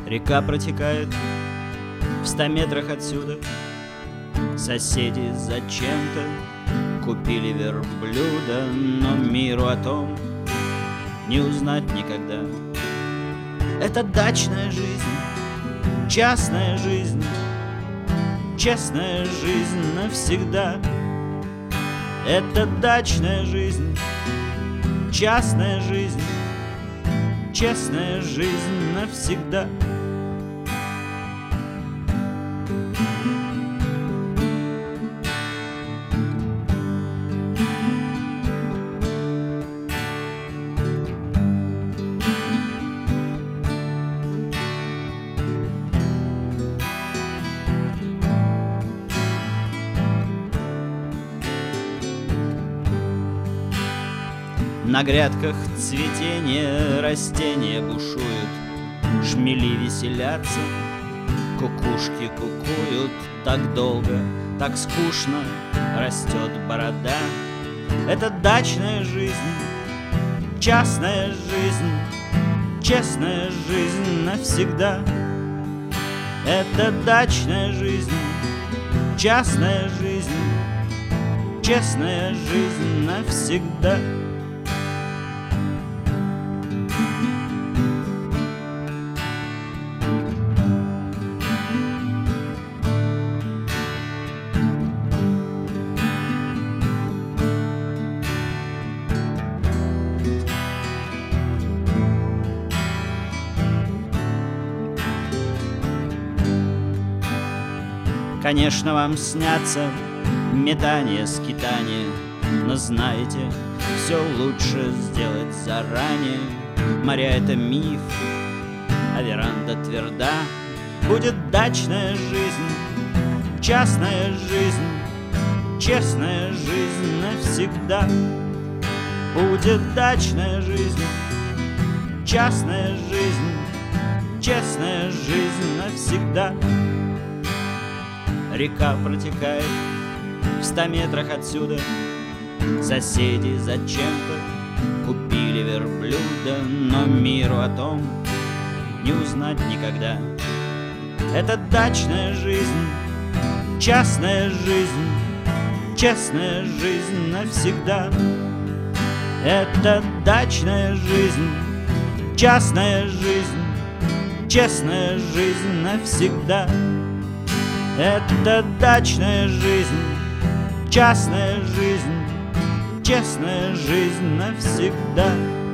Река протекает в 100 метрах отсюда. Соседи зачем-то купили верблюда, но миру о том не узнать никогда. Это дачная жизнь, частная жизнь, честная жизнь навсегда. Это дачная жизнь, частная жизнь, честная жизнь навсегда. На грядках цветения растения бушуют, шмели веселятся, кукушки кукуют. Так долго, так скучно растет борода. Это дачная жизнь, частная жизнь, честная жизнь навсегда. Это дачная жизнь, частная жизнь, честная жизнь навсегда. Конечно, вам снятся метания, скитания, но знаете, все лучше сделать заранее. Моря — это миф, а веранда тверда. Будет дачная жизнь, частная жизнь, честная жизнь навсегда. Будет дачная жизнь, частная жизнь, честная жизнь навсегда. Река протекает в 100 метрах отсюда. Соседи зачем-то купили верблюда, но миру о том не узнать никогда. Это дачная жизнь, частная жизнь, честная жизнь навсегда. Это дачная жизнь, частная жизнь, честная жизнь навсегда. Это дачная жизнь, частная жизнь, честная жизнь навсегда.